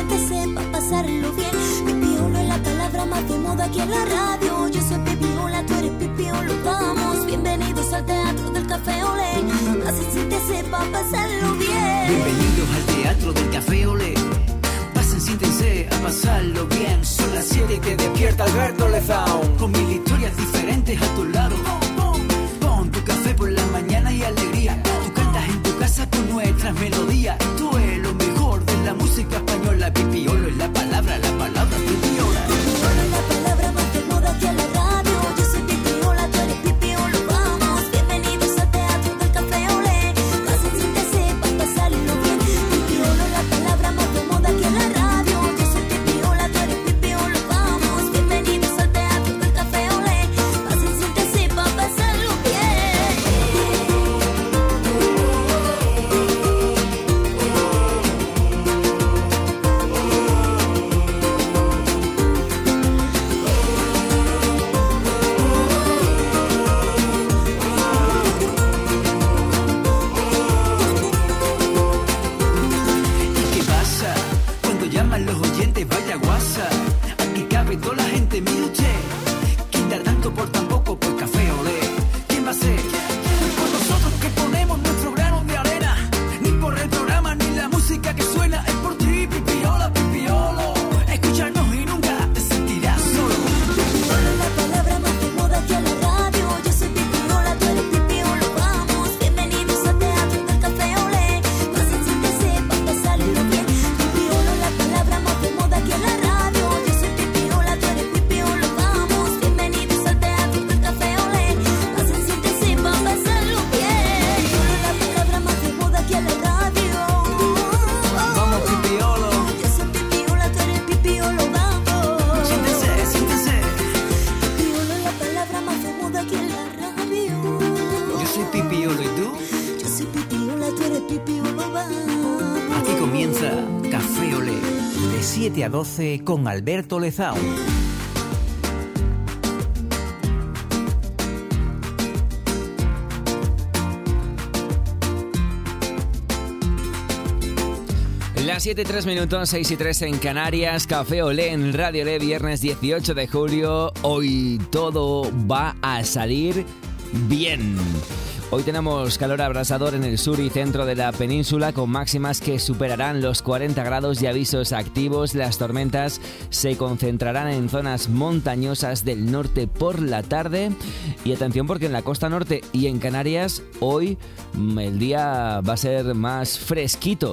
siéntese pa' pasarlo bien. Pipiolo es la palabra más de moda aquí en la radio. Yo soy Pipiola, tú eres Pipiolo. Vamos, bienvenidos al Teatro del Café Olé. Así siéntese pa' pasarlo bien. Bienvenidos al Teatro del Café Olé. Pasen, siéntense a pasarlo bien. Son las 7 y te despierta Alberto Lezaun. Con mil historias diferentes a tu lado. Pon tu café por la mañana y alegría. Tú cantas en tu casa con nuestras melodías. Esto es lo mejor de la música española. Pipiolo es la palabra Pipiola. Pipiolo es la palabra más de moda aquí en la radio. Yo soy Pipiola, tú eres Pipiolo. Vamos, bienvenidos al Teatro del Café Olé. Pasen, siéntese pa' pasarlo bien. Pipiolo es la palabra más de moda aquí en la radio. Yo soy Pipiola, tú eres Pipiolo. Vamos, bienvenidos al Teatro del Café Olé. Pasen, siéntese pa' pasarlo bien. ¿Y qué pasa? Cuando llaman los oyentes, vaya guasa. Aquí cabe toda la gente, mire usted. ¿Quién da tanto por tan poco? Pues Café Olé. ¿Quién va a ser? Por nosotros que ponemos nuestro grano de arena. Ni por el programa ni la música que suena. Es por ti, Pipiola, Pipiolo. Escúchanos y nunca te sentirás solo. Pipiolo es la palabra más de moda aquí en la radio. Yo soy Pipiola, tú eres Pipiolo. Vamos, bienvenidos al Teatro del Café Olé. Pasen, siéntese pa' pasarlo bien. Pipiolo es la palabra más de moda aquí en la radio. Yo soy Pipiola, tú eres Pipiolo. Vamos, bienvenidos al Teatro del Café Olé. Pasen, siéntese pa' pasarlo bien. Pipiolo es la palabra más de moda aquí en la radio. Vamos, Pipiolo. Yo soy Pipiola, tú eres Pipiolo. Vamos. Siéntese. Pipiolo es la palabra más de moda aquí en la radio. Yo soy Pipiolo, ¿y tú? Yo soy Pipiola, tú eres Pipiolo, vamos. Aquí comienza Café Olé. De 7 a 12 con Alberto Lezaun. Las 7 y 3 minutos, 6 y 3 en Canarias. Café Olé en Radio Olé, viernes 18 de julio. Hoy todo va a salir bien. Hoy tenemos calor abrasador en el sur y centro de la península, con máximas que superarán los 40 grados y avisos activos. Las tormentas se concentrarán en zonas montañosas del norte por la tarde. Y atención, porque en la costa norte y en Canarias hoy el día va a ser más fresquito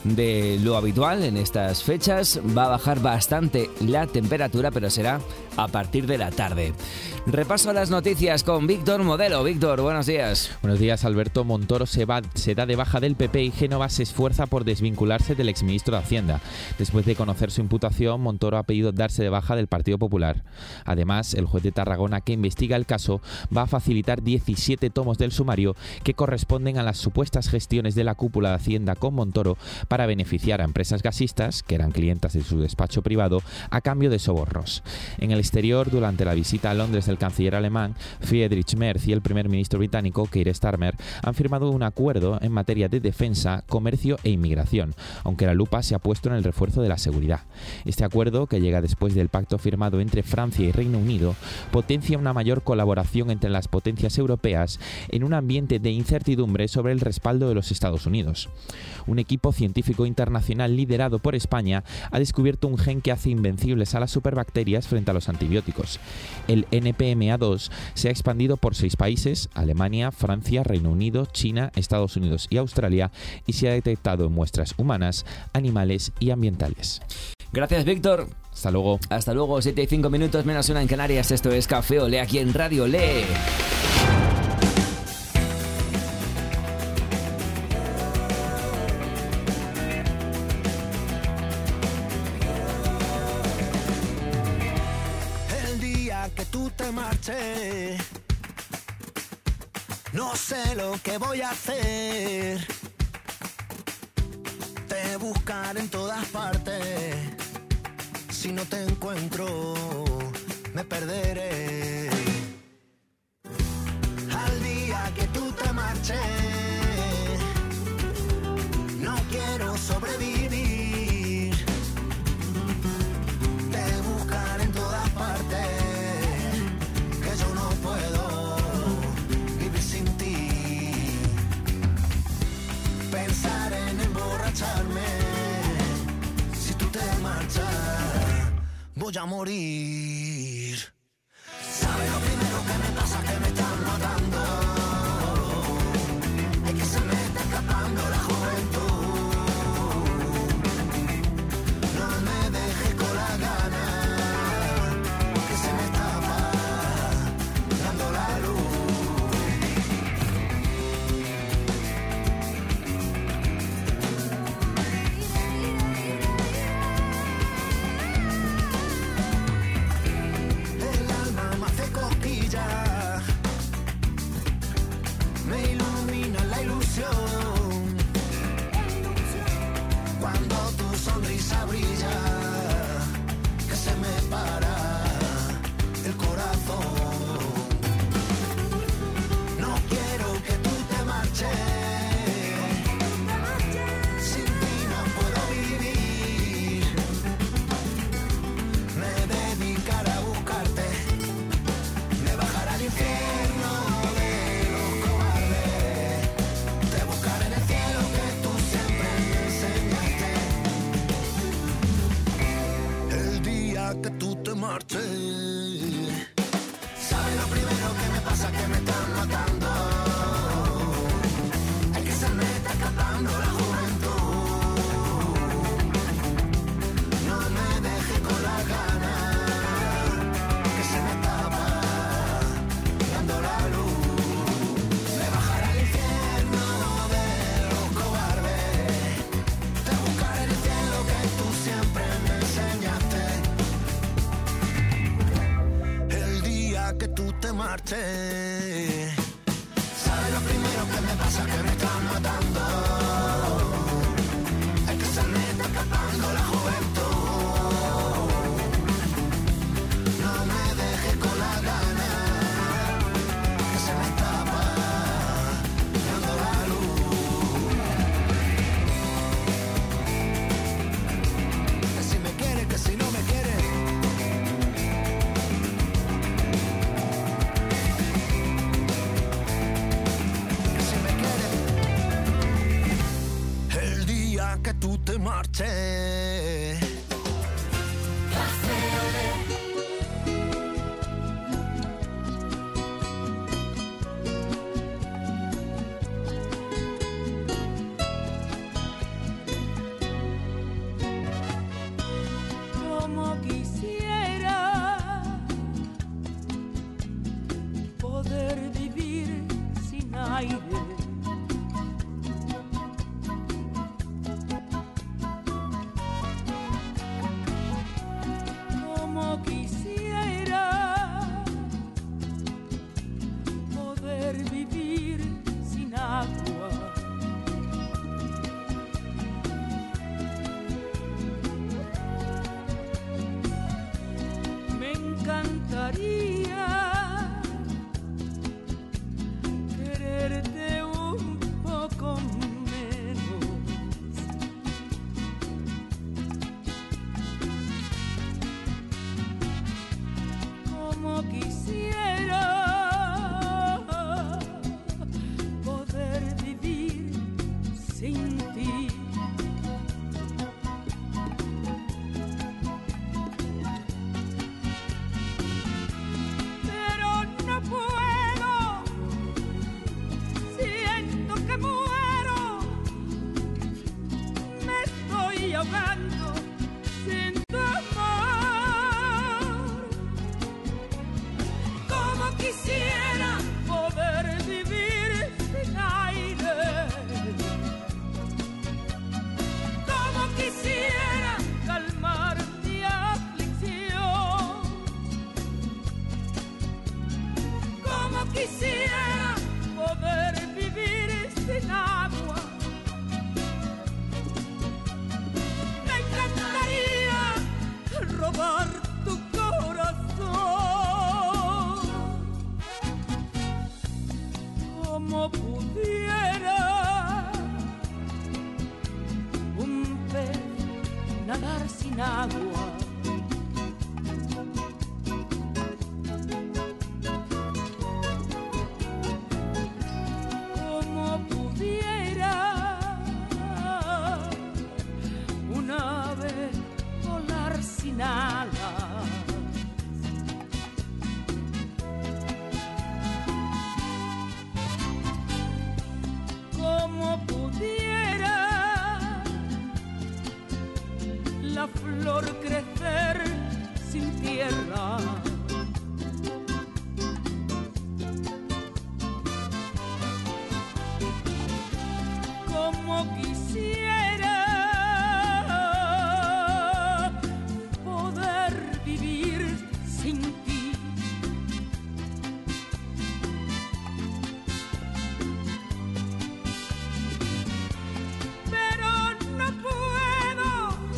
de lo habitual en estas fechas. Va a bajar bastante la temperatura, pero será a partir de la tarde. Repaso a las noticias con Víctor Modelo. Víctor, buenos días. Buenos días, Alberto. Montoro se da de baja del PP y Génova se esfuerza por desvincularse del exministro de Hacienda. Después de conocer su imputación, Montoro ha pedido darse de baja del Partido Popular. Además, el juez de Tarragona que investiga el caso va a facilitar 17 tomos del sumario que corresponden a las supuestas gestiones de la cúpula de Hacienda con Montoro para beneficiar a empresas gasistas, que eran clientas de su despacho privado, a cambio de sobornos. En el exterior, durante la visita a Londres del canciller alemán Friedrich Merz y el primer ministro británico Keir Starmer han firmado un acuerdo en materia de defensa, comercio e inmigración, aunque la lupa se ha puesto en el refuerzo de la seguridad. Este acuerdo, que llega después del pacto firmado entre Francia y Reino Unido, potencia una mayor colaboración entre las potencias europeas en un ambiente de incertidumbre sobre el respaldo de los Estados Unidos. Un equipo científico internacional liderado por España ha descubierto un gen que hace invencibles a las superbacterias frente a los antibióticos. El NPMA2 se ha expandido por 6 países: Alemania, Francia, Reino Unido, China, Estados Unidos y Australia, y se ha detectado en muestras humanas, animales y ambientales. Gracias, Víctor. Hasta luego. Hasta luego, 7 y 5 minutos menos 1 en Canarias. Esto es Café Olé aquí en Radio Olé. No sé lo que voy a hacer. Te buscaré en todas partes. Si no te encuentro, me perderé. Al día que tú te marches, no quiero sobrevivir. voy a morir. ¿Sabes lo primero que me pasa? Que me están matando. Es que se me está escapando la juventud. No me dejes con la gana, que se me escapa dando la luz. Me ilumina la ilusión cuando tu sonrisa brilla, que se me para el corazón. No quiero que tú te marches, sin ti no puedo vivir. Me dedicaré a buscarte, me bajaré al infierno de los cobardes, te buscaré en el cielo que tú siempre me enseñaste. El día que tú te marches, ¿sabes lo primero que me pasa? Que me están matando. Es que se me está escapando la juventud. No me dejes con la gana, que se me escapa dando la luz. Me bajaré al infierno de los cobardes, te buscaré en el cielo que tú siempre me enseñaste. El día que tú te marches, ¿sabes lo primero que me pasa? Que me están matando. Es que se me está escapando la juventud. No me dejes con la gana, que se me escapa dando la luz. Que si me quieres, que si no me quieres. Que si me quieres. El día que tú te marches. Como quisiera poder vivir sin aire, como quisiera poder vivir sin agua. Me encantaría quererte un poco menos. Como quisiera poder vivir sin ti. Pero no puedo, siento que muero, me estoy ahogando sin tu amor. Como quisiera poder vivir sin aire, como quisiera calmar mi aflicción, como quisiera poder vivir sin agua. Me encantaría robar tu corazón, como pudiera un pez nadar sin agua. Como pudiera un ave volar sin alas. una flor crecer sin tierra. Como quisiera poder vivir sin ti. Pero no puedo,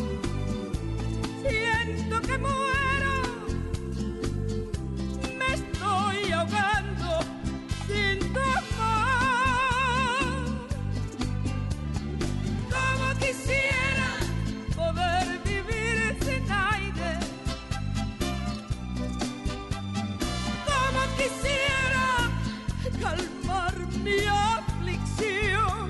siento que muero, me estoy ahogando sin tu amor. Como quisiera poder vivir sin aire, como quisiera calmar mi aflicción,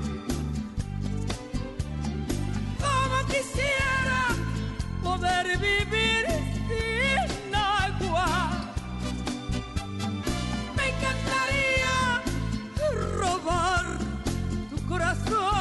como quisiera poder vivir sin agua. Me encantaría robar tu corazón.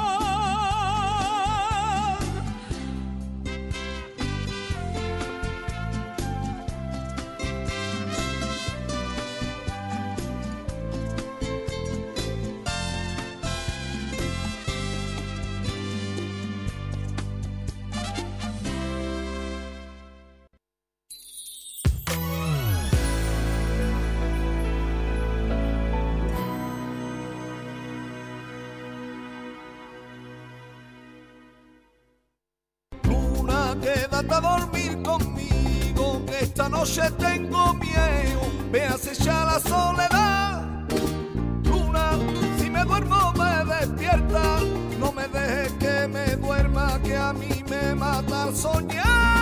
Luna, quédate a dormir conmigo, que esta noche tengo miedo, me acecha la soledad. Luna, si me duermo me despierta, no me dejes que me duerma, que a mí me mata al soñar.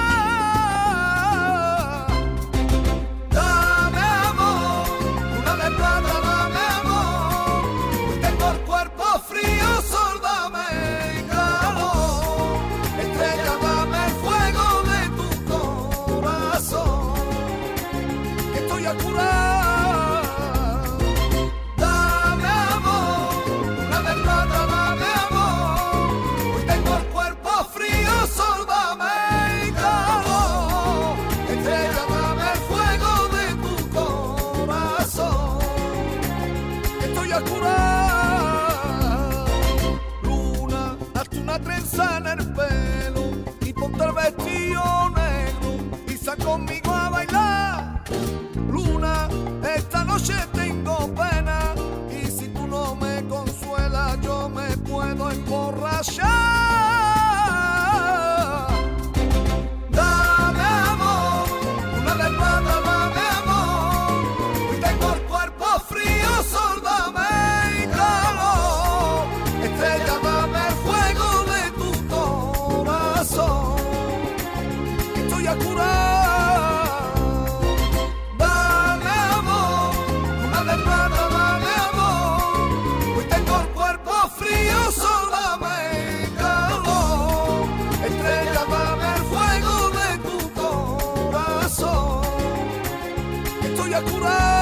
Dame amor, luna de plata, dame amor, tengo el cuerpo frío, sol, dame calor. Estrella, dame el fuego de tu corazón, que estoy a curar. Dame amor, luna de plata, dame amor, tengo el cuerpo frío, sol, dame calor. Estrella, dame el fuego de tu corazón, que estoy a curar. Luna, hazte una trenza en el pelo y ponte el vestido negro y sal conmigo a bailar. Luna, esta noche tengo pena y si tú no me consuelas yo me puedo emborrachar. Dame amor, luna de plata, dame amor, tengo el cuerpo frío, sol, dame calor. Estrella, dame el fuego de tu corazón, que estoy a curar. Dame amor, luna de plata, dame amor, hoy tengo el cuerpo frío, sol, dame calor. Estrella, dame el fuego de tu corazón, que estoy a curar.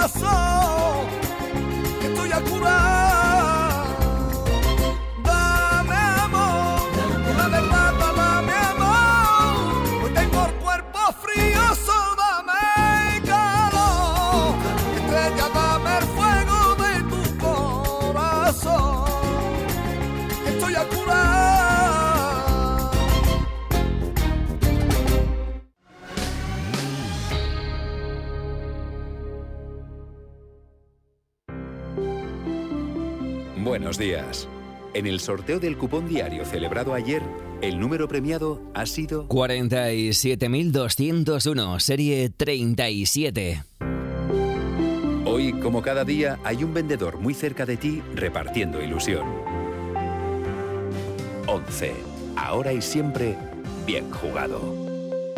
corazón, que estoy a curar. Dame amor, la verdad, dame amor. Hoy tengo el cuerpo frío, dame calor. Estrella, dame el fuego de tu corazón, que estoy a curar. Buenos días. En el sorteo del cupón diario celebrado ayer, el número premiado ha sido 47.201, serie 37. Hoy, como cada día, hay un vendedor muy cerca de ti repartiendo ilusión. 11. Ahora y siempre, bien jugado.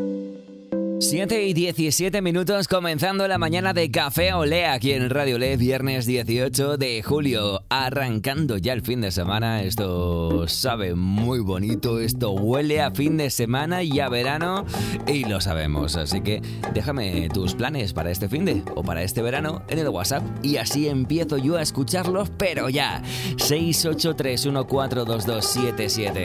7 y 17 minutos, comenzando la mañana de Café Olé aquí en Radio Olé, viernes 18 de julio, arrancando ya el fin de semana. Esto sabe muy bonito, esto huele a fin de semana y a verano y lo sabemos, así que déjame tus planes para este finde o para este verano en el WhatsApp y así empiezo yo a escucharlos, pero ya. 683142277.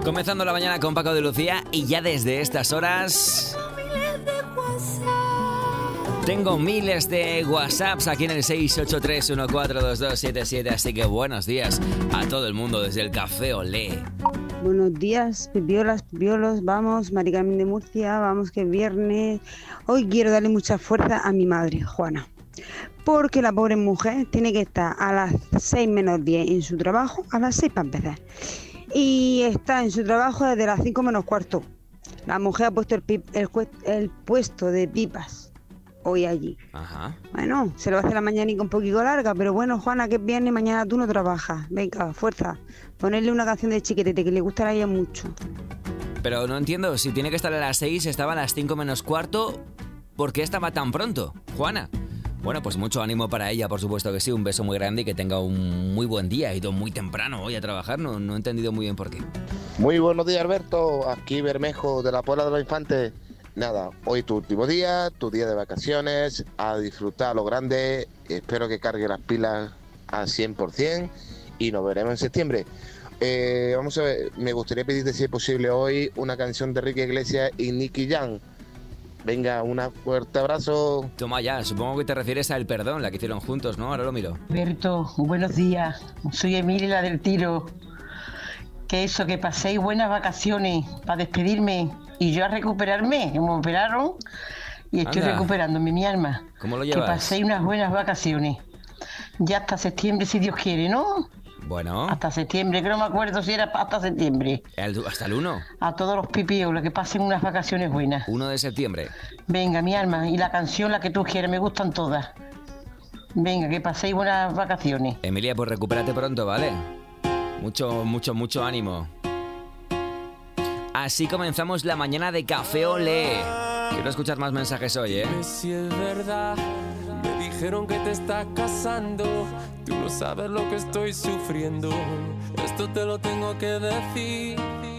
Comenzando la mañana con Paco de Lucía y ya desde estas horas tengo miles de WhatsApps aquí en el 683142277, así que buenos días a todo el mundo desde el Café Olé. Buenos días, pipiolas, pipiolos, vamos, Mari Carmen de Murcia, vamos que es viernes. Hoy quiero darle mucha fuerza a mi madre, Juana, porque la pobre mujer tiene que estar a las 6 menos 10 en su trabajo, a las 6 para empezar. Y está en su trabajo desde las 5 menos cuarto. La mujer ha puesto el puesto de pipas hoy allí. Ajá. Bueno, se lo va a hacer la mañanica un poquito larga, pero bueno, Juana, que es viernes, mañana tú no trabajas. Venga, fuerza. Ponerle una canción de Chiquitete que le gustará a ella mucho. Pero no entiendo, si tiene que estar a las 6, estaba a las 5 menos cuarto, ¿por qué estaba tan pronto, Juana? Bueno, pues mucho ánimo para ella, por supuesto que sí, un beso muy grande y que tenga un muy buen día. Ha ido muy temprano hoy a trabajar, no he entendido muy bien por qué. Muy buenos días, Alberto, aquí Bermejo de la Puebla de los Infantes. Nada, hoy tu último día, tu día de vacaciones, a disfrutar a lo grande, espero que cargue las pilas al 100% y nos veremos en septiembre. Vamos a ver, me gustaría pedirte si es posible hoy una canción de Enrique Iglesias y Nicky Jam. Venga, un fuerte abrazo. Toma ya, supongo que te refieres a El Perdón, la que hicieron juntos, ¿no? Ahora lo miro. Alberto, buenos días, soy Emilia la del Tiro. Que eso, que paséis buenas vacaciones para despedirme y yo a recuperarme, me operaron y estoy recuperándome mi alma. ¿Cómo lo llevas? Que paséis unas buenas vacaciones. Ya hasta septiembre, si Dios quiere, ¿no? Bueno. Hasta septiembre, que no me acuerdo si era hasta septiembre. ¿Hasta el 1? A todos los pipiolos, que pasen unas vacaciones buenas. 1 de septiembre. Venga, mi alma, y la canción, la que tú quieras, me gustan todas. Venga, que paséis buenas vacaciones. Emilia, pues recupérate pronto, ¿vale? Mucho ánimo. Así comenzamos la mañana de Café Olé. Quiero escuchar más mensajes hoy, ¿eh? Si es verdad, me dijeron que te estás casando. Tú no sabes lo que estoy sufriendo. Esto te lo tengo que decir.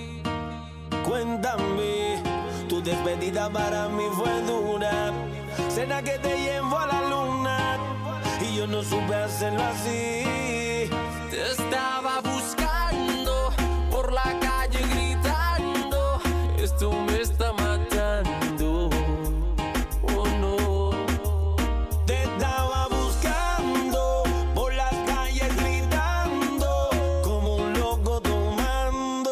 Cuéntame, tu despedida para mí fue dura. Cena que te llevo a la luna y yo no supe hacerlo así. Te estaba buscando por la calle gritando. Esto me está matando. Oh no. Te estaba buscando por las calles gritando como un loco tomando.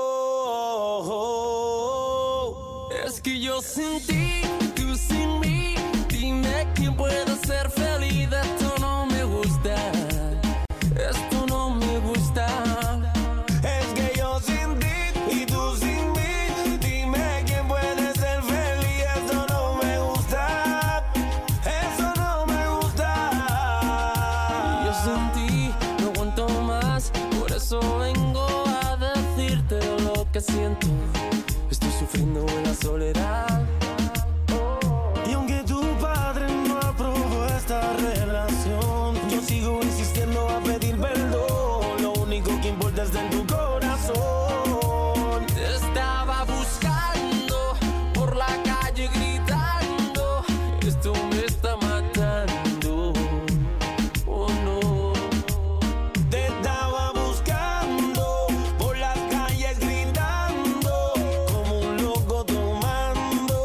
Es que yo sin ti, tú sin mí. Dime quién puede ser feliz. Esto no me gusta. Esto no me gusta. Es que yo sin ti y tú sin mí. Dime quién puede ser feliz. Eso no me gusta. Eso no me gusta. Yo sin ti no aguanto más. Por eso vengo a decirte lo que siento. Estoy sufriendo en la soledad. Y aunque tu padre no aprobó esta relación, yo sigo insistiendo a pedir perdón. Lo único que importa es en tu corazón. Te estaba buscando por la calle gritando. Esto me está matando. Oh no. Te estaba buscando por las calles gritando como un loco tomando.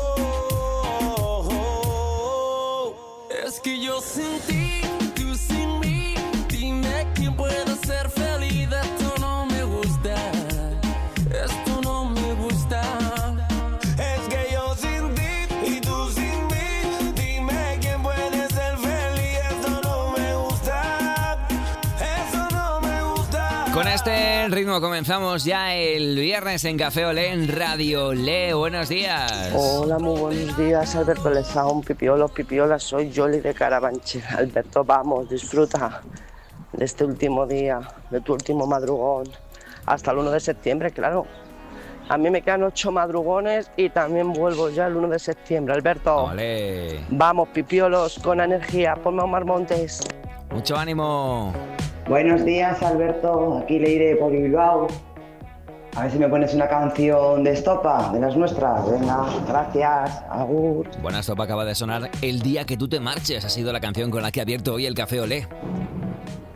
Es que yo sin ti, tú sin mí. Dime quién puede ser feliz. Esto no me gusta. Esto no me gusta. Es que yo sin ti y tú sin mí. Dime quién puede ser feliz. Eso no me gusta. Eso no me gusta. Con este ritmo comenzamos ya el viernes en Café Olé en Radio Olé. Buenos días. Hola, muy buenos días, Alberto Lezaun, pipiolos, pipiolas, soy Yoli de Carabanchel. Alberto, vamos, disfruta de este último día, de tu último madrugón, hasta el 1 de septiembre, claro. A mí me quedan 8 madrugones y también vuelvo ya el 1 de septiembre, Alberto. Olé. Vamos, pipiolos, con energía, ponme a Omar Montes. Mucho ánimo. Buenos días, Alberto, aquí Leire por Bilbao. A ver si me pones una canción de estopa, de las nuestras. Venga, gracias, agur. Buena Estopa acaba de sonar El día que tú te marches. Ha sido la canción con la que ha abierto hoy el Café Olé.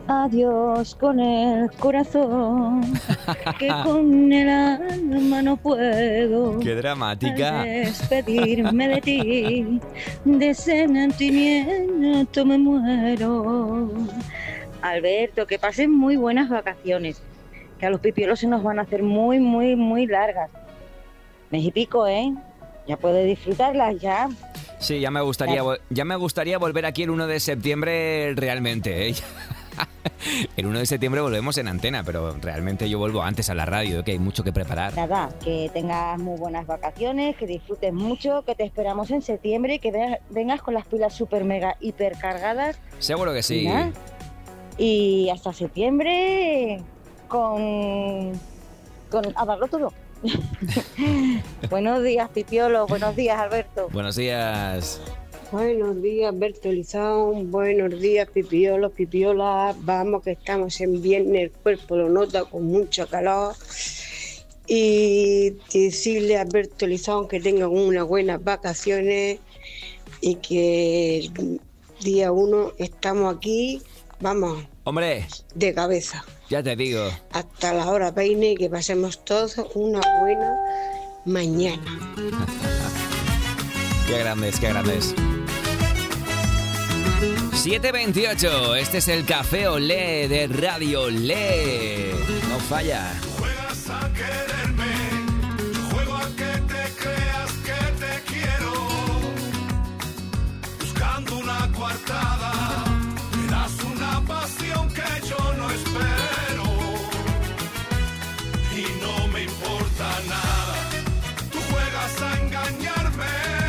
Adiós con el corazón, que con el alma no puedo. ¡Qué dramática! Al despedirme de ti, de sentimiento me muero. Alberto, que pasen muy buenas vacaciones, que a los pipiolos se nos van a hacer muy, muy, muy largas. Mes y pico, ¿eh? Ya puedes disfrutarlas, ya. Sí, ya me gustaría volver aquí el 1 de septiembre realmente, ¿eh? El 1 de septiembre volvemos en antena, pero realmente yo vuelvo antes a la radio, que hay mucho que preparar. Nada, que tengas muy buenas vacaciones, que disfrutes mucho, que te esperamos en septiembre y que vengas con las pilas super mega hiper cargadas. Seguro que sí. Y hasta septiembre con a darlo todo. Buenos días, Pipiolo. Buenos días, Alberto. Buenos días. Buenos días, Alberto Lizón. Buenos días, pipiolos, pipiolas. Vamos, que estamos en viernes, el cuerpo lo nota con mucho calor. Y decirle a Alberto Lizón que tengan unas buenas vacaciones y que el día 1 estamos aquí, vamos, hombre, de cabeza. Ya te digo. Hasta la hora peine y que pasemos todos una buena mañana. Qué grandes, qué grandes. 7:28, este es el Café Olé de Radio Olé. No falla. Juegas a quererme, yo juego a que te creas que te quiero. Buscando una coartada, me das una pasión que yo no espero. Y no me importa nada, tú juegas a engañarme.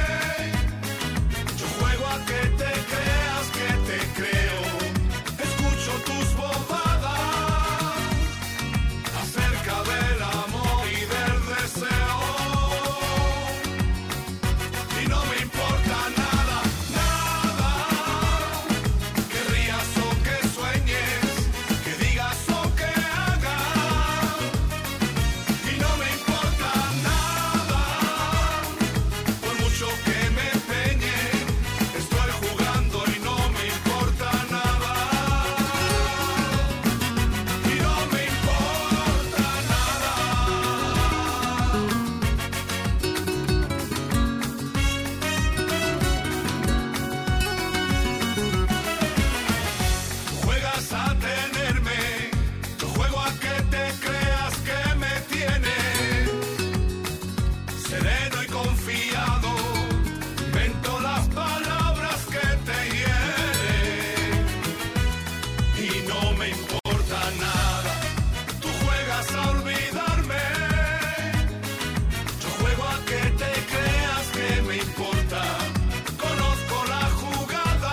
Yo juego a que te creas que te creo. Escucho tus bobadas acerca del amor y del deseo. Y no me importa nada, nada. Que rías o que sueñes, que digas o que hagas. Y no me importa nada, por mucho que me empeñe, estoy jugando y no me importa nada. Y no me importa nada. Juegas a tenerme, yo juego a que te creas que me tienes. Sereno y confiado, invento las palabras que te hieren. Y no me importa nada, tú juegas a olvidarme. Yo juego a que te creas que me importa. Conozco la jugada,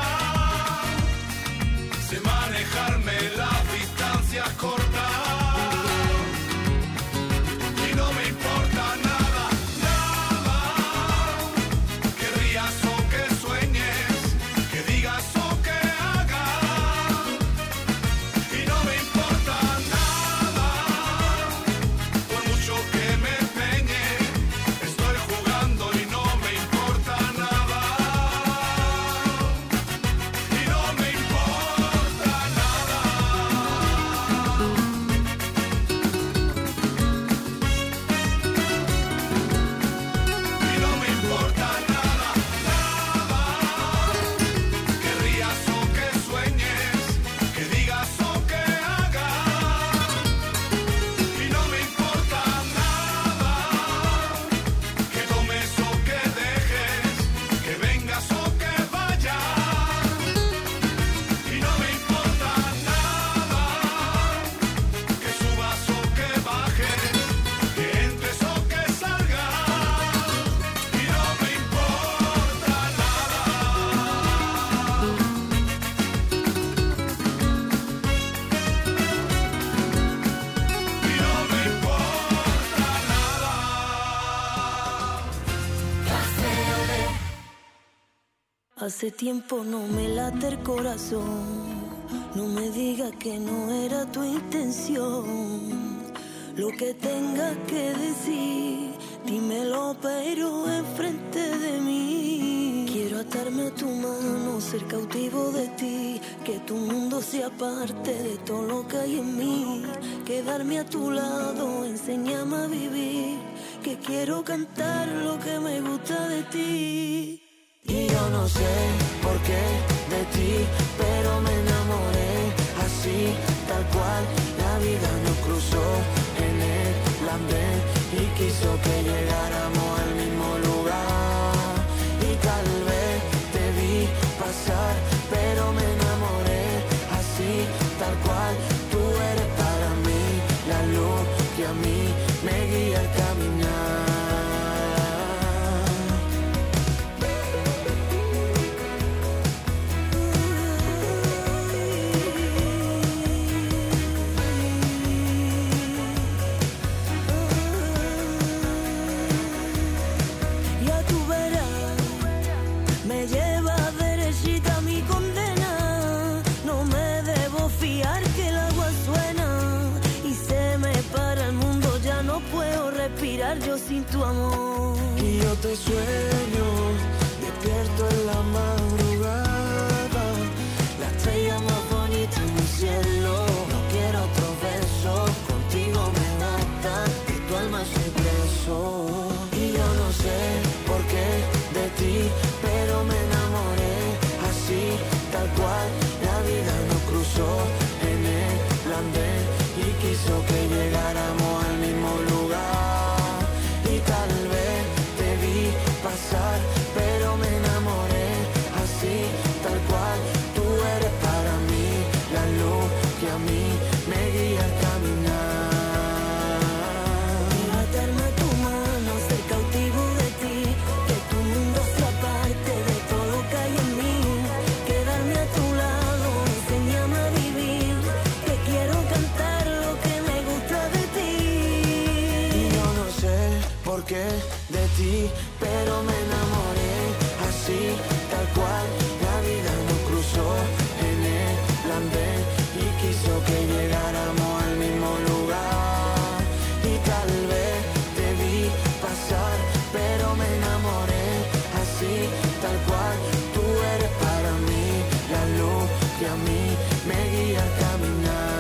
sé manejarme las distancias cortas. Y no me importa nada, nada. Que rías o que sueñes, que digas o que hagas. Y no me importa nada, por mucho que me empeñe, estoy jugando y no me importa nada. Y no me importa nada. Y no me importa nada, nada. Que rías o que sueñes, que digas o que hagas. Y no me importa nada, que tomes o que dejes, que vengas o que vayas. Y no me importa nada, que subas o que bajes, que entres o que salgas. Y no me importa nada. Y no me importa nada. Hace tiempo no me late el corazón, no me digas que no era tu intención. Lo que tengas que decir, dímelo pero enfrente de mí. Quiero Quiero atarme a tu mano, ser cautivo de ti, que tu mundo sea parte de todo lo que hay en mí. Quedarme a tu lado, enséñame a vivir, que quiero cantar lo que me gusta de ti. Y yo no sé por qué de ti, pero me enamoré así, tal cual. La vida nos cruzó en el plan B y quiso que llegáramos al mismo lugar. Y tal vez te vi pasar, pero me enamoré así, tal cual. Tú eres para mí la luz que a mí me guía al caminar. Yo sin tu amor. Y yo te sueño, despierto en la madrugada, la estrella más bonita en mi cielo. No quiero otro beso, contigo me basta, que tu alma se preso. Y yo no sé por qué de ti, pero me enamoré así, tal cual. La vida nos cruzó en el plan B y quiso que llegáramos al mismo lugar. Pasar, pero me enamoré así, tal cual. Tú eres para mí la luz que a mí me guía al caminar. Quiero atarme a tu mano, ser cautivo de ti, que tu mundo sea parte de todo lo que hay en mí. Quedarme a tu lado, enséñame a vivir, que quiero cantar lo que me gusta de ti. Y yo no sé por qué de ti, pero me enamoré así, tal cual. La vida nos cruzó en el plan B y quiso que llegáramos al mismo lugar. Y tal vez te vi pasar, pero me enamoré así, tal cual. Tú eres para mí la luz que a mí me guía al caminar.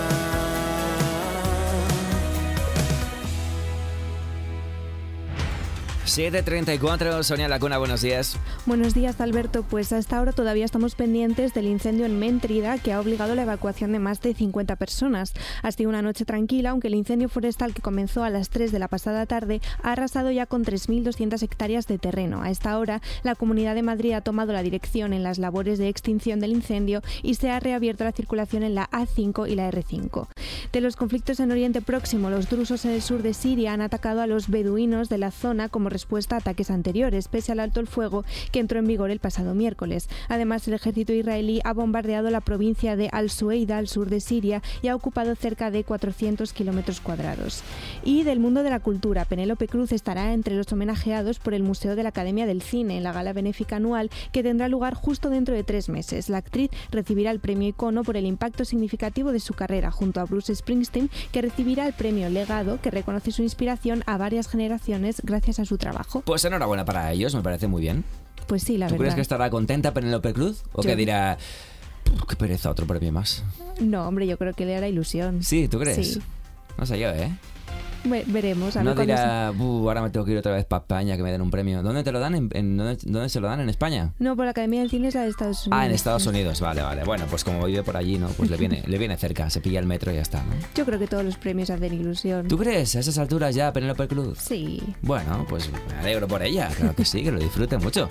7:34, Sonia Lacuna, buenos días. Buenos días, Alberto. Pues hasta ahora todavía estamos pendientes del incendio en Méntrida, que ha obligado la evacuación de más de 50 personas. Ha sido una noche tranquila, aunque el incendio forestal, que comenzó a las 3 de la pasada tarde, ha arrasado ya con 3.200 hectáreas de terreno. A esta hora, la Comunidad de Madrid ha tomado la dirección en las labores de extinción del incendio y se ha reabierto la circulación en la A5 y la R5. De los conflictos en Oriente Próximo, los drusos en el sur de Siria han atacado a los beduinos de la zona como respuesta a ataques anteriores, pese al alto el fuego que entró en vigor el pasado miércoles. Además, el ejército israelí ha bombardeado la provincia de Al-Sueida, al sur de Siria, y ha ocupado cerca de 400 kilómetros cuadrados. Y del mundo de la cultura, Penélope Cruz estará entre los homenajeados por el Museo de la Academia del Cine en la gala benéfica anual que tendrá lugar justo dentro de 3 meses. La actriz recibirá el premio Icono por el impacto significativo de su carrera, junto a Bruce Springsteen, que recibirá el premio Legado, que reconoce su inspiración a varias generaciones gracias a su trabajo. Pues enhorabuena para ellos, me parece muy bien. Pues sí, la ¿Tú verdad. crees que estará contenta Penélope Cruz? ¿O Yo- que dirá, qué pereza, otro premio más? No, hombre, yo creo que le hará ilusión. Sí, ¿tú crees? Sí. No sé yo, ¿eh? Veremos. A No ver cuándo dirá, ahora me tengo que ir otra vez para España, que me den un premio. ¿Dónde te lo dan? ¿Dónde se lo dan? ¿En España? No, por la Academia del Cine es la de Estados Unidos. Ah, en Estados Unidos, vale. Bueno, pues como vive por allí, ¿no? Pues le viene cerca, se pilla el metro y ya está, ¿no? Yo creo que todos los premios hacen ilusión. ¿Tú crees? A esas alturas ya, Penélope Cruz. Sí. Bueno, pues me alegro por ella, claro que sí, que lo disfrute mucho.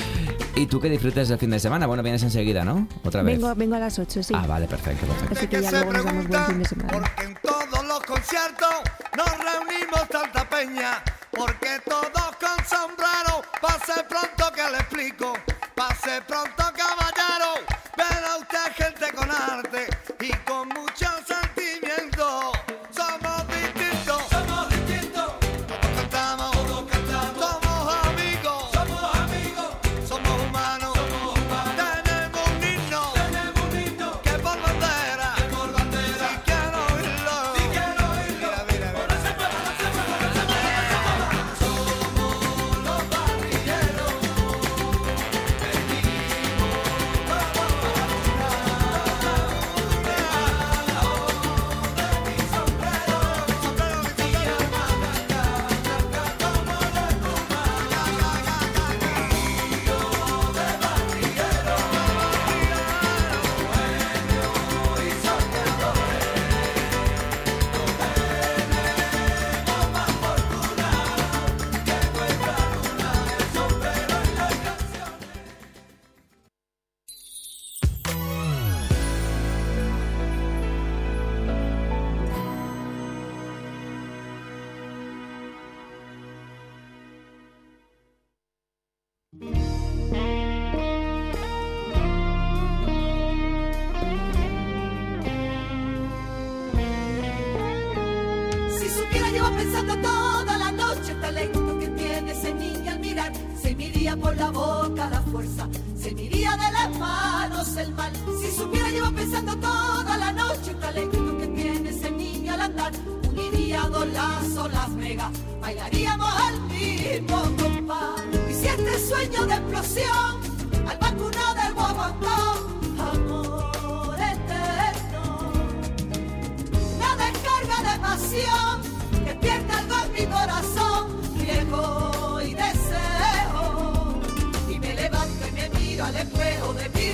¿Y tú qué disfrutes el fin de semana? Bueno, vienes enseguida, ¿no? Otra vez. Vengo a las 8, sí. Ah, vale, perfecto. Así que ya luego nos damos buen fin de semana. En todos los conciertos nos reunimos tanta peña, porque todos con sombrero. Pase pronto que le explico, pase pronto caballero. Verá usted gente con arte y con mucho sentimiento. Somos distintos, todos cantamos, somos amigos, somos humanos, tenemos un himno, que por bandera, si quiero oírlo, mira, somos los pandilleros, pensando toda la noche el talento que tiene ese niño al mirar. Se me iría por la boca la fuerza, se me iría de las manos el mal. Si supiera llevo pensando toda la noche el talento que tiene ese niño al andar. Uniría dos lazos, las megas, bailaríamos al mismo compás. Y si este sueño de explosión al vacuno del guaguancó, amor eterno, una descarga de pasión que pierde algo en mi corazón, riego y deseo, y me levanto y me miro al espejo de mi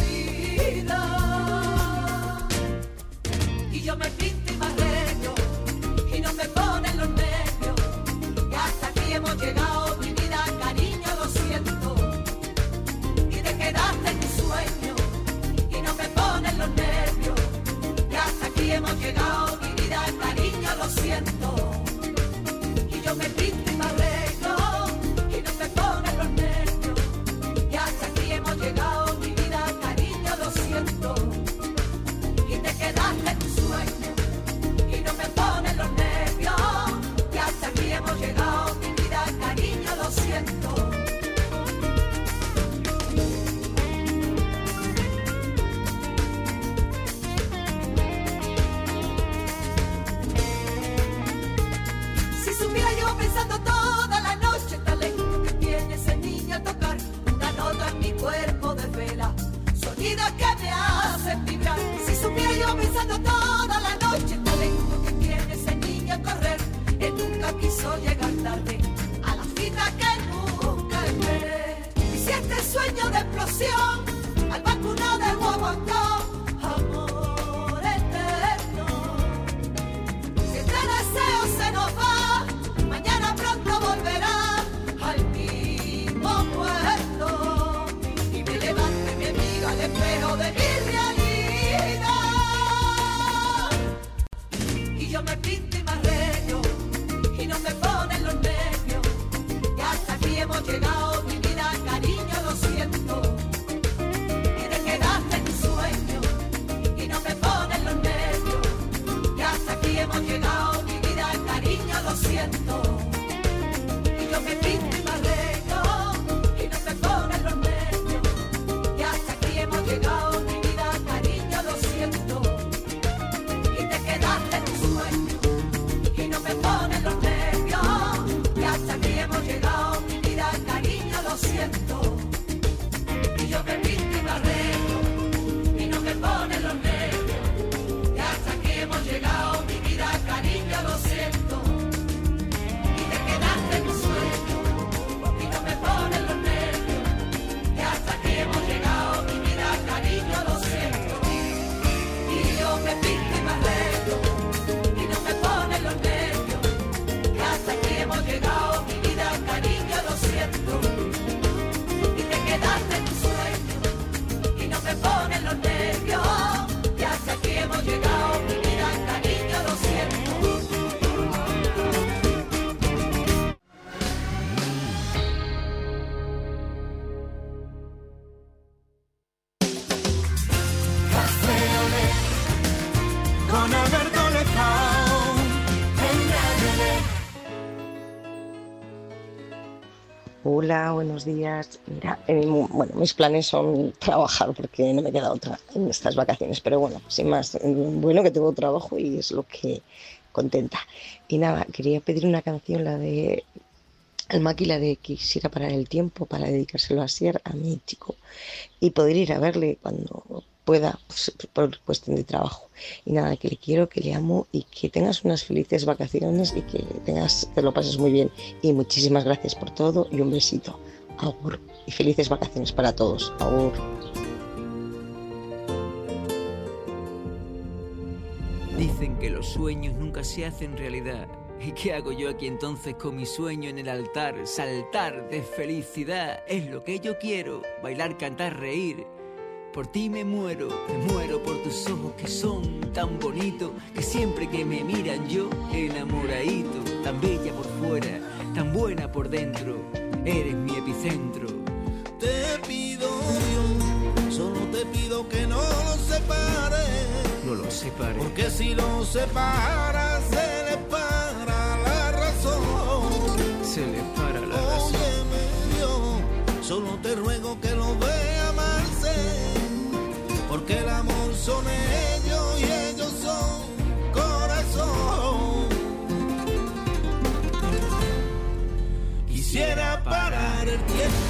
realidad, y yo me pinto y me arreglo y no me ponen los nervios, y hasta aquí hemos llegado, mi vida, cariño, lo siento, y te quedaste en mi sueño y no me ponen los nervios, y hasta aquí hemos llegado, mi vida, cariño, lo siento, y yo me pinto y me arreglo y no me ponen los nervios, y hasta aquí hemos llegado, mi vida, cariño, lo siento, y te quedaste en mi sueño y no me ponen los nervios, y hasta aquí hemos llegado, mi vida, cariño, lo siento. Si supiera llevo pensando toda la noche el talento que tiene ese niño a tocar, una nota en mi cuerpo de vela, sonidos que me hacen vibrar. Si supiera llevo pensando toda la noche el talento que tiene ese niño a correr, él nunca quiso llegar tarde a la cita que nunca esperé. Y si este sueño de explosión al vacuno del guaguancó, amor eterno, si este deseo se nos va, mañana pronto volverá al mismo puerto, y me levanto y me miro al espejo de mi realidad, y yo me pinto y me arreglo y no me ponen los nervios, y hasta aquí hemos llegado, mi vida, cariño, lo siento, y te quedaste en mi sueño y no me ponen los nervios, y hasta aquí hemos llegado, mi vida, cariño, lo siento, y yo me pinto y me arreglo y no me ponen los nervios, y hasta aquí hemos llegado, mi vida, cariño, lo siento, y te quedaste en mi sueño y no me ponen los nervios, y hasta aquí hemos llegado, mi vida, cariño, lo siento, y yo me pinto y me arreglo y no me ponen los nervios, y hasta aquí hemos llegado, mi vida, cariño, lo siento, y te quedaste en mi sueño y no me ponen los nervios, y hasta aquí hemos llegado, mi vida, cariño, lo siento, y yo me pinto y me arreglo y no me ponen los nervios, y hasta aquí hemos llegado, mi vida, cariño, lo siento, y te quedaste en mi sueño y no me ponen los nervios, y hasta aquí hemos llegado, mi vida, cariño, lo siento. Con Alberto Lezao en Radio LED. Hola, buenos días. Mira, bueno, mis planes son trabajar porque no me queda otra en estas vacaciones, pero bueno, sin más, bueno que tengo trabajo y es lo que contenta. Y nada, quería pedir una canción, la de El Máquina, de Quisiera parar el tiempo, para dedicárselo a Sier, a mi chico, y poder ir a verle cuando pueda, pues, por cuestión de trabajo. Y nada, que le quiero, que le amo y que tengas unas felices vacaciones y que te lo pases muy bien. Y muchísimas gracias por todo y un besito. Agur. Y felices vacaciones para todos. Agur. Dicen que los sueños nunca se hacen realidad. ¿Y qué hago yo aquí entonces con mi sueño en el altar? Saltar de felicidad es lo que yo quiero. Bailar, cantar, reír. Por ti me muero por tus ojos que son tan bonitos, que siempre que me miran yo enamoradito. Tan bella por fuera, tan buena por dentro, eres mi epicentro. Te pido, Dios, solo te pido que no los separes. No los separes. Porque si los separas se le para la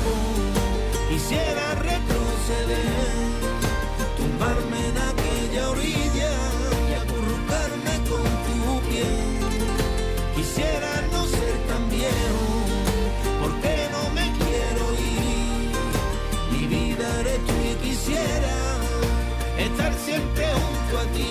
Quisiera retroceder, tumbarme en aquella orilla y acurrucarme con tu piel. Quisiera no ser tan viejo, porque no me quiero ir. Mi vida eres tú y quisiera estar siempre junto a ti.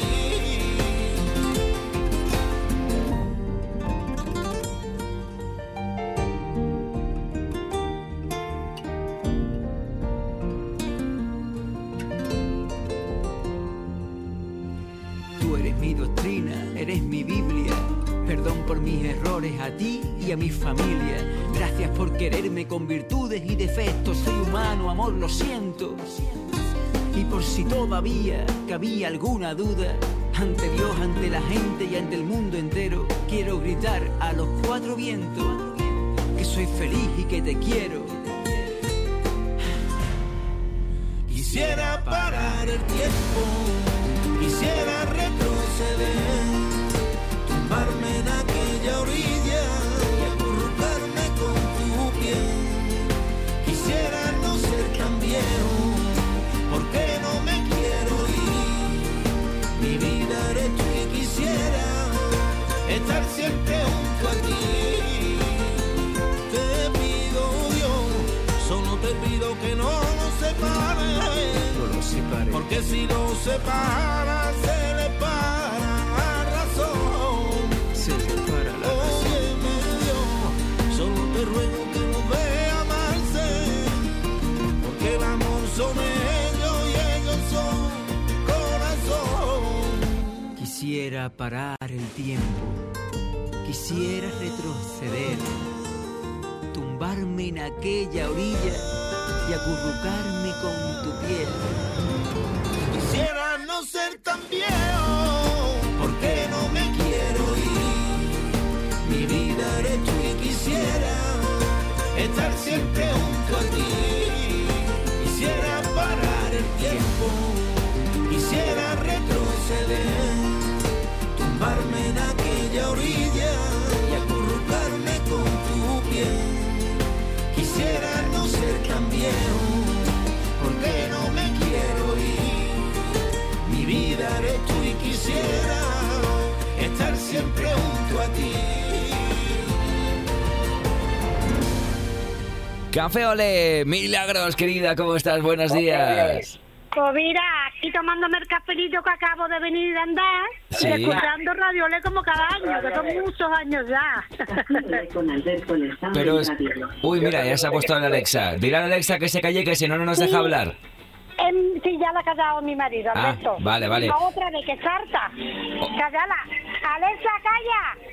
Tú eres mi doctrina, eres mi Biblia. Perdón por mis errores a ti y a mi familia. Gracias por quererme con virtudes y defectos. Soy humano, amor, lo siento. Y por si todavía cabía alguna duda, ante Dios, ante la gente y ante el mundo entero, quiero gritar a los cuatro vientos que soy feliz y que te quiero. Quisiera parar el tiempo, quisiera retroceder, tumbarme en aquella orilla y acurrucarme con tu piel. Quisiera no ser tan viejo, porque no me quiero ir. Mi vida eres tú y quisiera estar siempre junto a ti. Te pido, Dios, solo te pido que no nos separes. Porque si lo separa, se le para la razón. Se le para la razón. Óyeme, Dios, solo te ruego que nos vea amarse. Porque el amor son ellos y ellos son corazón. Quisiera parar el tiempo, quisiera retroceder, tumbarme en aquella orilla y acurrucarme con tu piel. Quisiera no ser tan viejo, porque no me quiero ir. Mi vida eres tú y quisiera estar siempre junto a ti. Quisiera parar el tiempo, quisiera retroceder, tumbarme en aquella orilla y acurrucarme con tu piel. Quisiera no ser tan viejo, porque no me quiero ir. Mi vida eres tú y quisiera estar siempre junto a ti. Café Olé, Milagros, querida, ¿cómo estás? Buenos días. Pues mira, aquí tomándome el cafelito que acabo de venir de andar, Sí. y escuchando Radio Olé como cada año, que son muchos años ya. Pero uy, mira, ya se ha puesto la Alexa. Dile a la Alexa que se calle, que si no, no nos deja hablar. Sí, ya la ha callado mi marido, Ah, Alberto. vale, vale. La otra de que sarta. Cállala. Alexa, calla.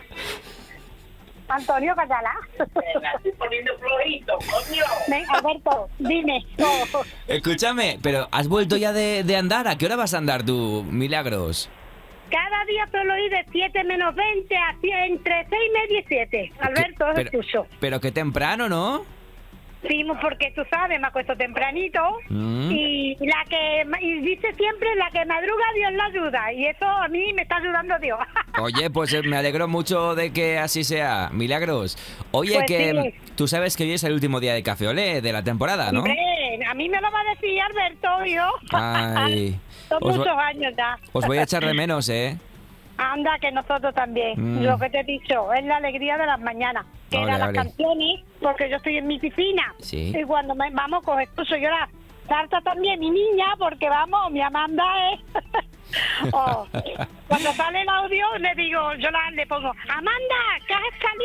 Antonio, cállala. Me estoy poniendo flojito, coño. Ven, Alberto, dime. Escúchame, pero ¿has vuelto ya de andar? ¿A qué hora vas a andar tú, Milagros? Cada día suelo ir de 7 menos 20 a entre 6:30 y 7. Alberto, es el tuyo. Pero qué temprano, ¿no? Sí, porque tú sabes, me acuesto tempranito y y dice siempre la que madruga Dios la ayuda, y eso a mí me está ayudando Dios. Oye, pues me alegro mucho de que así sea, Milagros. Oye, Pues que sí. tú sabes que hoy es el último día de Café Olé de la temporada, ¿no? Hombre, a mí me lo va a decir Alberto, yo. Ay, Son os muchos vo- años ya. os voy a echar de menos, ¿eh? Anda, que nosotros también. Lo que te he dicho, es la alegría de las mañanas. Que Ole, eran las ole. canciones, porque yo estoy en mi piscina. Sí. Y cuando vamos, coge yo la salsa también, mi niña, porque vamos, mi Amanda es... Oh, cuando sale el audio, le digo, le pongo, Amanda, que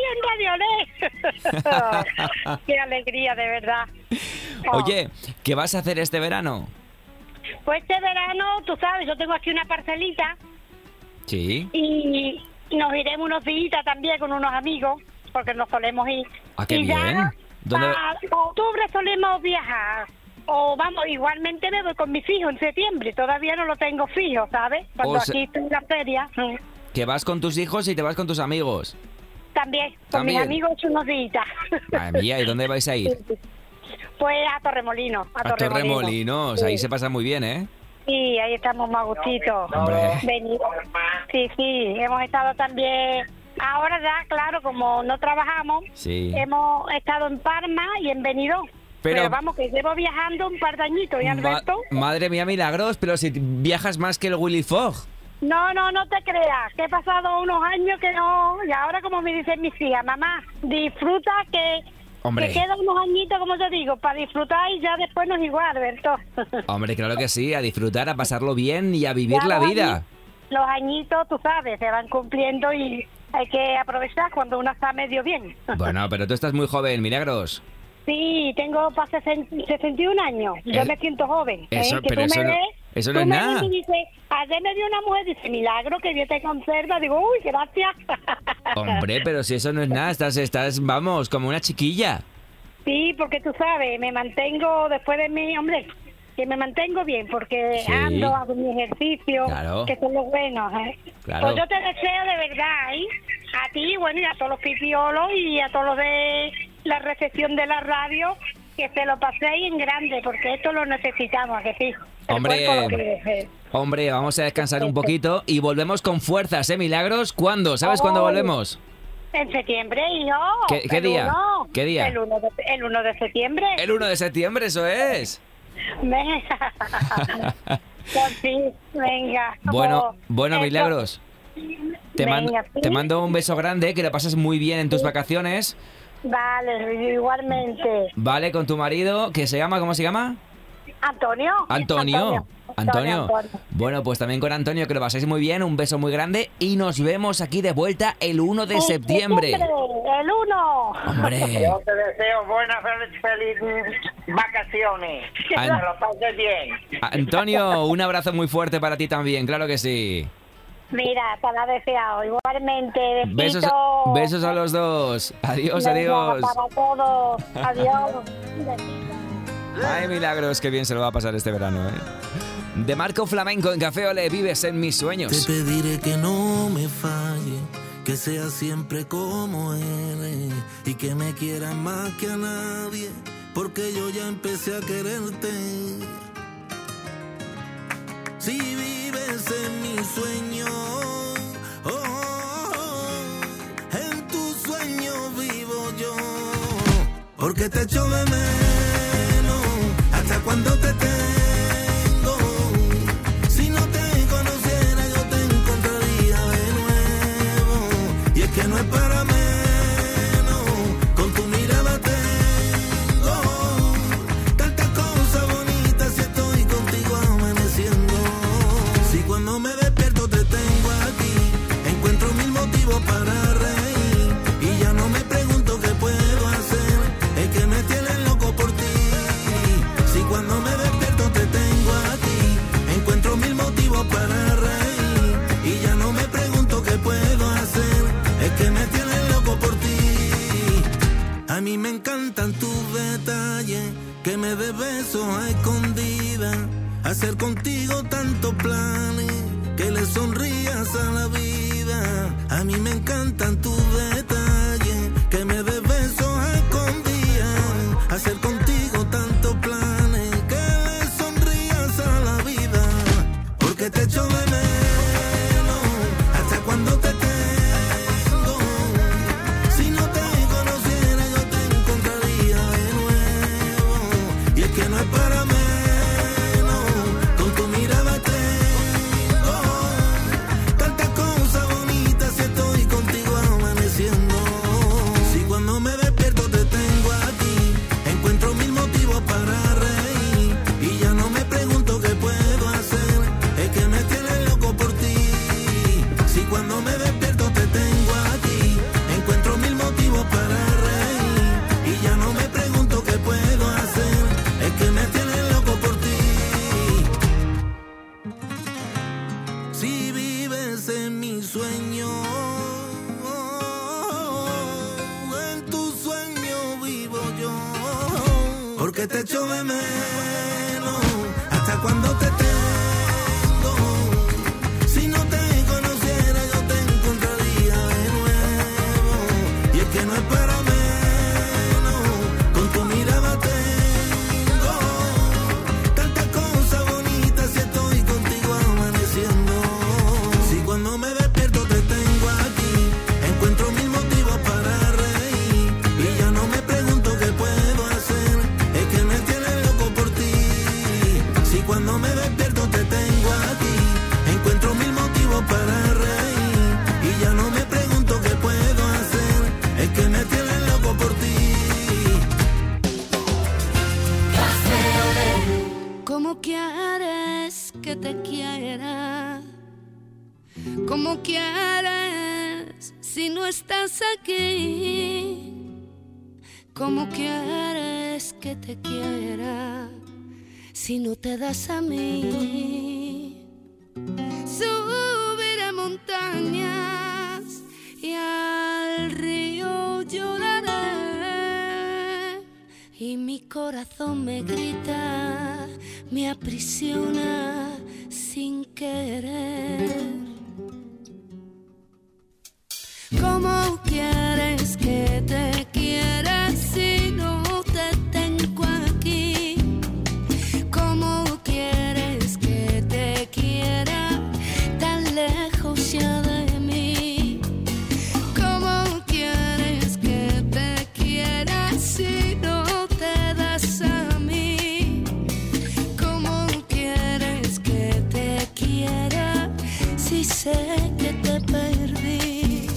has salido en Radio Olé. Qué alegría, de verdad. Oh. Oye, ¿qué vas a hacer este verano? Pues este verano, tú sabes, yo tengo aquí una parcelita Sí. y nos iremos unos días también con unos amigos, porque nos solemos ir. Ah, qué y ya bien. ¿Dónde? para octubre solemos viajar. O vamos, igualmente me voy con mis hijos en septiembre. Todavía no lo tengo fijo, ¿sabes? Cuando O sea- aquí estoy en la feria. Que vas con tus hijos y te vas con tus amigos. También, con También. mis amigos unos días. Madre mía, ¿y dónde vais a ir? Pues a Torremolinos. A Torremolinos, ahí se pasa muy bien, ¿eh? Sí, ahí estamos más gustitos. Hombre. Sí, hemos estado también... Ahora ya, claro, como no trabajamos, Sí. hemos estado en Parma y en Benidorm. Pero vamos, que llevo viajando un par de añitos, ¿y Alberto? Madre mía, Milagros, pero si viajas más que el Willy Fogg. No te creas, que he pasado unos años que no... Y ahora, como me dicen mis hijas, mamá, disfruta que quedan unos añitos, como te digo, para disfrutar y ya después no es igual, Alberto. Hombre, claro que sí, a disfrutar, a pasarlo bien y a vivir la vida. Los añitos, tú sabes, se van cumpliendo y hay que aprovechar cuando uno está medio bien. Bueno, pero tú estás muy joven, Milagros. Sí, tengo para 61 años. Yo me siento joven. Eso, que pero tú eso me no, ves, eso no tú es me nada. ves y dices, ayer me dio una mujer, dice, Milagro, que bien te conserva. Digo, uy, gracias. Hombre, pero si eso no es nada, estás, vamos, como una chiquilla. Sí, porque tú sabes, me mantengo después de mi, hombre, que me mantengo bien, porque Sí. ando, hago mi ejercicio, Claro. que son los buenos, ¿eh? Claro. Pues yo te deseo de verdad, ¿eh? A ti, bueno, y a todos los pipiolos y a todos los de la recepción de la radio, que se lo paséis en grande, porque esto lo necesitamos, ¿a que sí? El Hombre, cuerpo lo pide. Hombre, vamos a descansar un poquito y volvemos con fuerzas, ¿eh, Milagros? ¿Cuándo? ¿Sabes cuándo volvemos? En septiembre, hijo. ¿Qué El día? 1. ¿Qué día? El 1 de septiembre. El 1 de septiembre, eso es. Venga. Pues sí, venga. Bueno, Eso. Milagros. Venga, sí. Te mando un beso grande, que lo pases muy bien en tus vacaciones. Vale, igualmente. Vale, con tu marido, que se llama, ¿cómo se llama? Antonio. Antonio. Bueno, pues también con Antonio, que lo paséis muy bien, un beso muy grande y nos vemos aquí de vuelta el 1 de septiembre. El 1. Hombre. Yo te deseo buenas, feliz vacaciones. Que An- te lo pases bien. Antonio, un abrazo muy fuerte para ti también, claro que sí. Mira, te la he deseado. Igualmente, Besos, besitos. besos a los dos. Adiós, Venga, adiós. Para todos. Adiós. Ay, Milagros, qué bien se lo va a pasar este verano, ¿eh? De Marco Flamenco en Café Ole, vives en mis sueños. Te pediré que no me falle, que sea siempre como eres y que me quieras más que a nadie, porque yo ya empecé a quererte. Si vives en mi sueño, en tu sueño vivo yo, porque te echo de menos hasta cuando te tengo. Si no te conociera yo te encontraría de nuevo, y es que no es para menos, con tu mirada tengo tantas cosas bonitas si estoy contigo amaneciendo. Si cuando me despierto te tengo aquí, encuentro mil motivos para reír y ya no me pregunto qué puedo hacer, es que me tienes loco por ti. Si cuando me despierto te tengo aquí, encuentro mil motivos para reír y ya no me pregunto qué puedo hacer, es que me tienes loco por ti. A mí me encantan tus detalles, que me des besos a escondidas, hacer contigo tantos planes, que le sonrías a la vida. A mí me encantan tus detalles, que me des besos a escondidas, hacer contigo tantos planes, que le sonrías a la vida, porque te echo de menos hasta cuando te tengo. Si no te conociera yo te encontraría de nuevo, y es que no es para menos, con tu mirada tengo tantas cosas bonitas si estoy contigo amaneciendo. Si cuando me despierto te tengo aquí, encuentro mil motivos para reír y ya no me pregunto qué puedo hacer, es que me tienes loco por ti. Si cuando me despierto te tengo aquí, encuentro mil motivos para reír y ya no me pregunto qué puedo hacer, es que me tienes loco por ti. Si vives en mi sueño, en tu sueño vivo yo, porque te echo de menos hasta cuando te tengo. Si no te conociera yo te encontraría de nuevo, y es que no es para menos, con tu mirada tengo tantas cosas bonitas si estoy contigo amaneciendo. Si cuando me despierto te tengo aquí, encuentro mil motivos para reír y ya no me pregunto qué puedo hacer, es que quieres si no estás aquí? ¿Cómo quieres que te quiera si no te das a mí? Subiré montañas y al río lloraré, y mi corazón me grita, me aprisiona sin querer. ¿Cómo quieres que te quiera si no te tengo aquí? ¿Cómo quieres que te quiera tan lejos ya de mí? ¿Cómo quieres que te quiera si no te das a mí? ¿Cómo quieres que te quiera si sé que te perdí?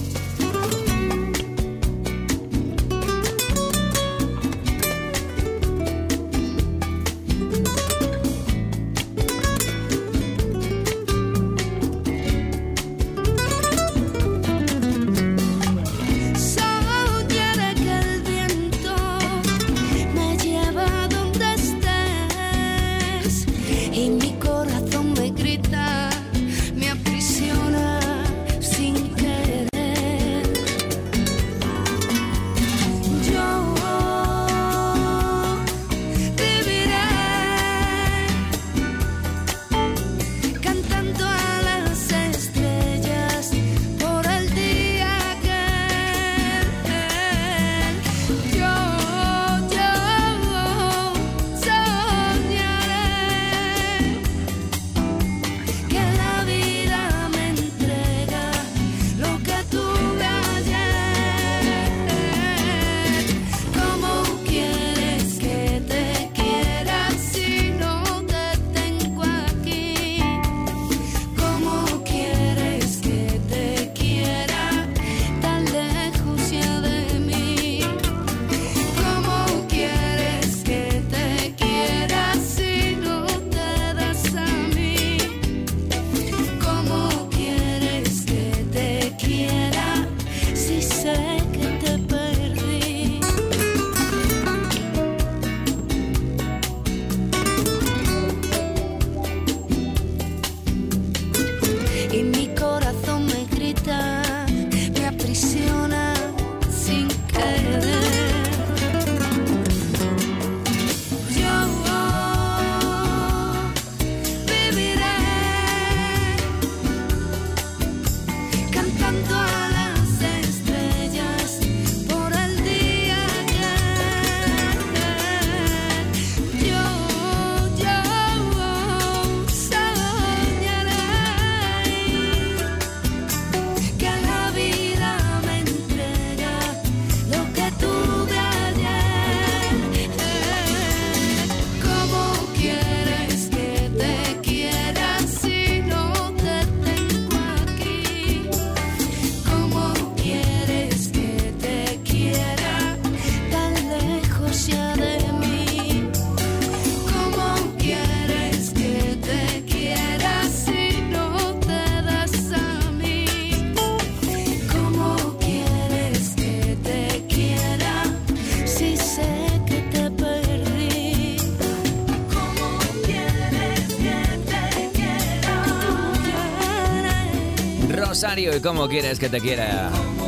Rosario, ¿y cómo quieres que te quiera?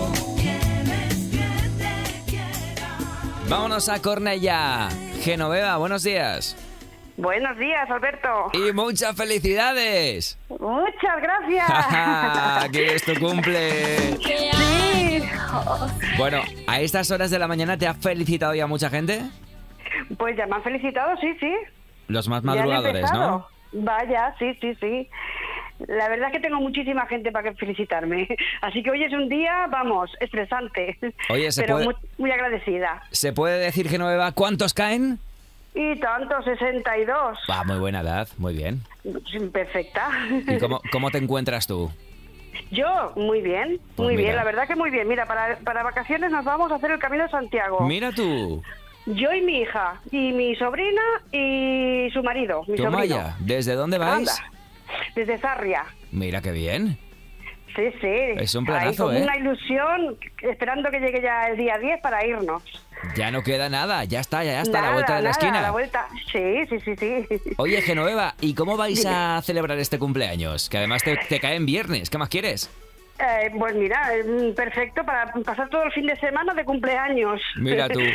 Vámonos a Cornellá. Genoveva, buenos días. Buenos días, Alberto. Y muchas felicidades. Muchas gracias. Aquí es tu cumple. Sí. Bueno, ¿a estas horas de la mañana te ha felicitado ya mucha gente? Pues ya me han felicitado, sí, sí. Los más Ya han madrugadores, empezado. ¿no? Vaya, sí, sí, sí. La verdad es que tengo muchísima gente para que felicitarme. Así que hoy es un día, vamos, estresante. Oye, ¿se pero puede- muy agradecida. ¿Se puede decir, Genoveva, cuántos caen? Y tanto, 62. Va, muy buena edad, muy bien. Perfecta. ¿Y cómo te encuentras tú? Yo, muy bien, Pues muy mira. bien, la verdad que muy bien. Mira, para vacaciones nos vamos a hacer el Camino de Santiago. Mira tú. Yo y mi hija, y mi sobrina y su marido, mi Toma sobrino. ya, ¿desde dónde vais? Anda, desde Sarria. Mira qué bien. Sí, sí. Es un Ahí planazo, como ¿eh? una ilusión, esperando que llegue ya el día 10 para irnos. Ya no queda nada, ya está, a la Nada, vuelta de la nada, esquina. a la vuelta. Sí, sí, sí, sí. Oye, Genoveva, ¿y cómo vais Dime. a celebrar este cumpleaños? Que además te cae en viernes, ¿qué más quieres? Pues mira, perfecto para pasar todo el fin de semana de cumpleaños. Mira tú.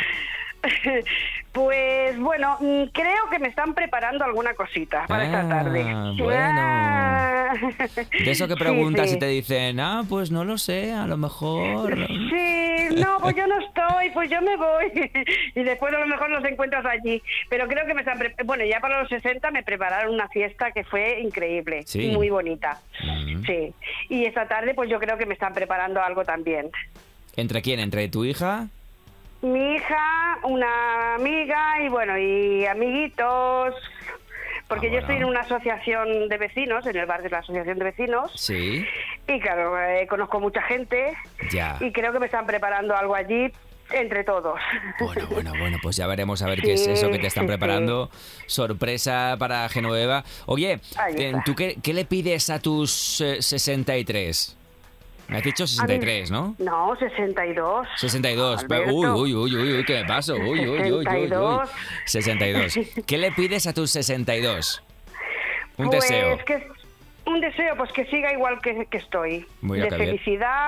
Pues bueno, creo que me están preparando alguna cosita para esta tarde. Bueno. De eso que preguntas sí. y te dicen, pues no lo sé, a lo mejor... Sí, no, pues yo no estoy, pues yo me voy. Y después a lo mejor los encuentras allí. Pero creo que me están... Bueno, ya para los 60 me prepararon una fiesta que fue increíble, Sí. muy bonita. Sí. Y esta tarde pues yo creo que me están preparando algo también. ¿Entre quién? ¿Entre tu hija? Mi hija, una amiga y bueno, y amiguitos... Porque yo estoy en una asociación de vecinos, en el bar de la asociación de vecinos. Sí. Y claro, conozco mucha gente. Ya. Y creo que me están preparando algo allí entre todos. Bueno, pues ya veremos a ver qué es eso que te están sí, preparando. Sorpresa para Genoveva. Oye, Ahí está. ¿tú qué le pides a tus 63? Me has dicho 63, ¿no? No, 62. 62. Alberto. Uy, ¿qué me paso? Uy. 62. 62. ¿Qué le pides a tus 62? Un Pues deseo. un deseo, pues que siga igual que estoy. Mira de qué bien. felicidad.